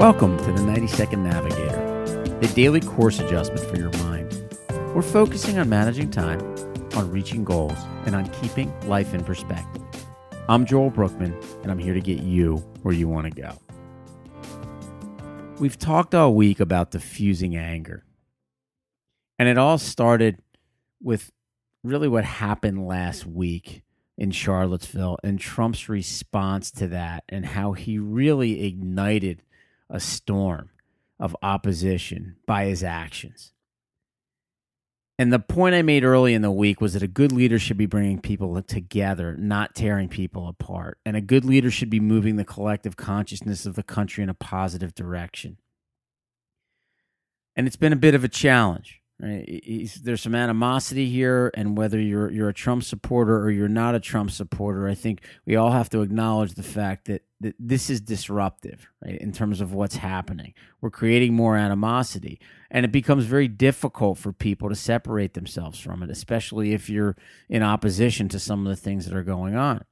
Welcome to the 90-Second Navigator, a daily course adjustment for your mind. We're focusing on managing time, on reaching goals, and on keeping life in perspective. I'm Joel Brookman, and I'm here to get you where you want to go. We've talked all week about diffusing anger, and it all started with really what happened last week in Charlottesville and Trump's response to that and how he really ignited a storm of opposition by his actions. And the point I made early in the week was that a good leader should be bringing people together, not tearing people apart. And a good leader should be moving the collective consciousness of the country in a positive direction. And it's been a bit of a challenge. Right? There's some animosity here, and whether you're a Trump supporter or you're not a Trump supporter, I think we all have to acknowledge the fact that this is disruptive, right? In terms of what's happening. We're creating more animosity, and it becomes very difficult for people to separate themselves from it, especially if you're in opposition to some of the things that are going on.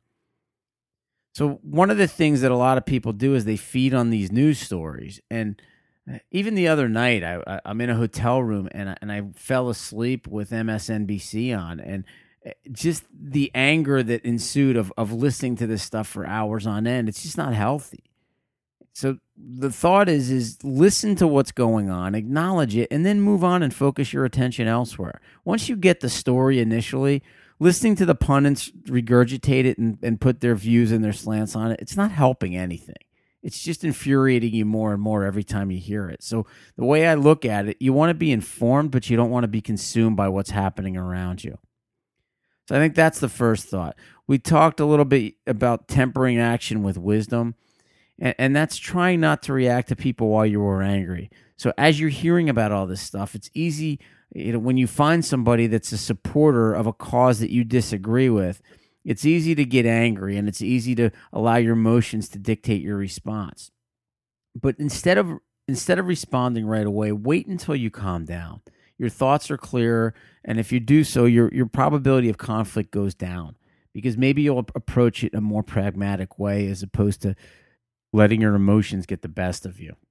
So one of the things that a lot of people do is they feed on these news stories, and even the other night, I'm in a hotel room and I fell asleep with MSNBC on, and just the anger that ensued of listening to this stuff for hours on end, it's just not healthy. So the thought is listen to what's going on, acknowledge it, and then move on and focus your attention elsewhere. Once you get the story initially, listening to the pundits regurgitate it and put their views and their slants on it, it's not helping anything. It's just infuriating you more and more every time you hear it. So the way I look at it, you want to be informed, but you don't want to be consumed by what's happening around you. So I think that's the first thought. We talked a little bit about tempering action with wisdom, and that's trying not to react to people while you are angry. So as you're hearing about all this stuff, it's easy, when you find somebody that's a supporter of a cause that you disagree with, it's easy to get angry, and it's easy to allow your emotions to dictate your response. But instead of responding right away, wait until you calm down. Your thoughts are clearer, and if you do so, your probability of conflict goes down, because maybe you'll approach it in a more pragmatic way as opposed to letting your emotions get the best of you.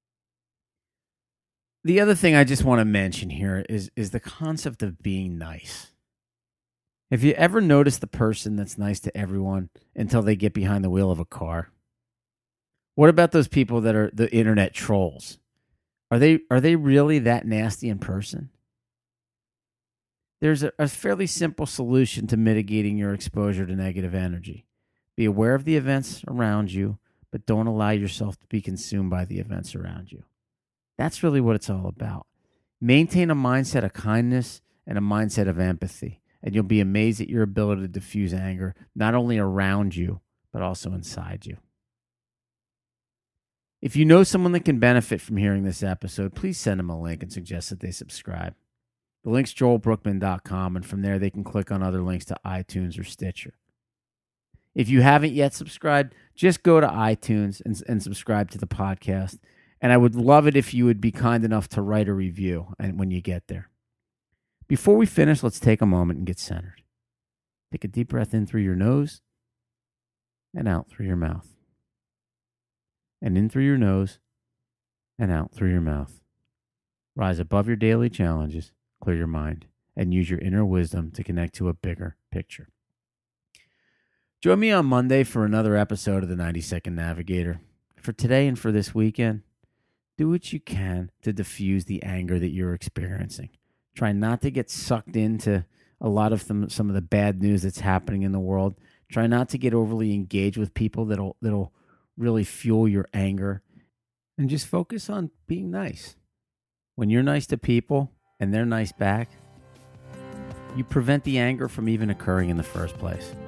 The other thing I just want to mention here is the concept of being nice. Have you ever noticed the person that's nice to everyone until they get behind the wheel of a car? What about those people that are the internet trolls? Are they really that nasty in person? There's a fairly simple solution to mitigating your exposure to negative energy. Be aware of the events around you, but don't allow yourself to be consumed by the events around you. That's really what it's all about. Maintain a mindset of kindness and a mindset of empathy. And you'll be amazed at your ability to diffuse anger, not only around you, but also inside you. If you know someone that can benefit from hearing this episode, please send them a link and suggest that they subscribe. The link's joelbrookman.com, and from there they can click on other links to iTunes or Stitcher. If you haven't yet subscribed, just go to iTunes and subscribe to the podcast. And I would love it if you would be kind enough to write a review when you get there. Before we finish, let's take a moment and get centered. Take a deep breath in through your nose and out through your mouth. And in through your nose and out through your mouth. Rise above your daily challenges, clear your mind, and use your inner wisdom to connect to a bigger picture. Join me on Monday for another episode of the 90-Second Navigator. For today and for this weekend, do what you can to diffuse the anger that you're experiencing. Try not to get sucked into a lot of some of the bad news that's happening in the world. Try not to get overly engaged with people that'll really fuel your anger. And just focus on being nice. When you're nice to people and they're nice back, you prevent the anger from even occurring in the first place.